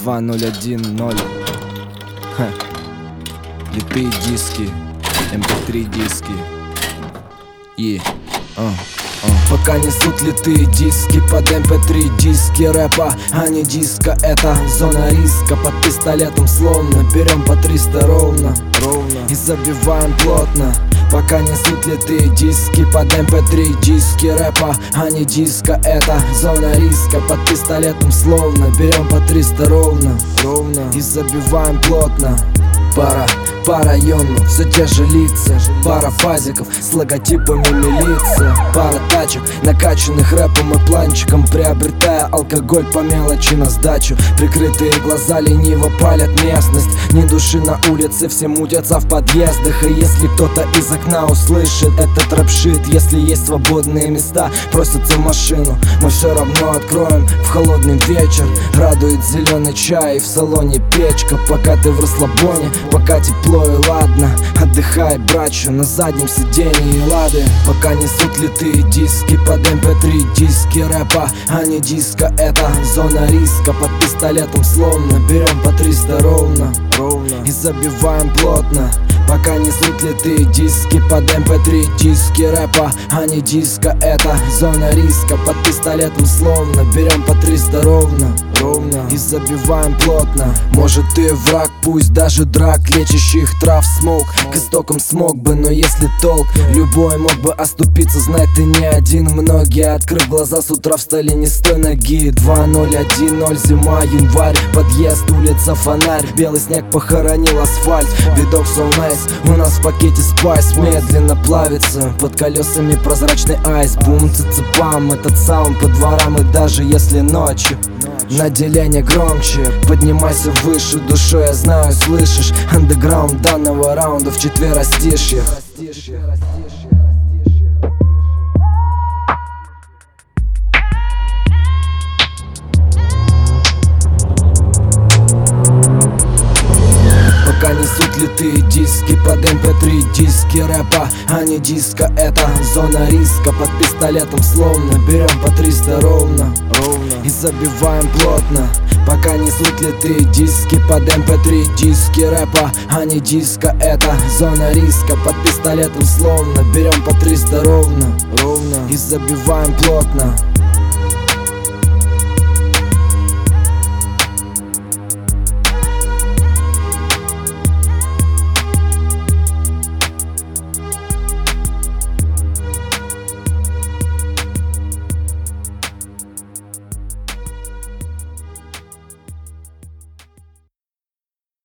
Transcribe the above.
2010. Литые диски, MP3 диски. Пока несут литые диски под MP3 диски рэпа, а не диско. Это зона риска, под пистолетом словно берем по 300 ровно и забиваем плотно. Пока несут литые диски под MP3 диски рэпа, а не диско. Это зона риска, под пистолетом словно берем по 300 ровно и забиваем плотно. По району все те же лица, пара фазиков с логотипами милиция, пара тачек, накачанных рэпом и планчиком, приобретая алкоголь по мелочи на сдачу. Прикрытые глаза лениво палят местность, ни души на улице, все мутятся в подъездах. И если кто-то из окна услышит этот рэп-шит, если есть свободные места, просятся в машину, мы все равно откроем в холодный вечер. Радует зеленый чай, в салоне печка. Пока ты в расслабоне, пока тепло и ладно, отдыхай, братчу, на заднем сиденье и лады. Пока несут литые диски под MP3 диски рэпа, а не диско. Это зона риска, под пистолетом словно берем по 300 ровно и забиваем плотно. Пока несут литые диски под MP3 диски рэпа, а не диско. Это зона риска, под пистолетом словно берем по 300 ровно и забиваем плотно. Может ты враг, пусть даже драк, лечащих трав смог, к истокам смог бы, но если толк, любой мог бы оступиться, знай ты не один. Многие, открыв глаза, с утра встали не с той ноги. 2010, зима, январь, подъезд, улица, фонарь, белый снег похоронил асфальт. Видок so nice, у нас в пакете спайс медленно плавится, под колесами прозрачный айс. Бум, цицепам, этот саунд по дворам, и даже если ночью на деление громче, поднимайся выше душой, я знаю, слышишь. Андеграунд данного раунда в четверостишье. Пока несут литые диски под MP3 диски рэпа, а не диско. Это зона риска, под пистолетом словно берем по 300 ровно и забиваем плотно. Пока несут литые диски под MP3 диски рэпа, а не диско. Это зона риска, под пистолетом словно берем по 300 ровно и забиваем плотно.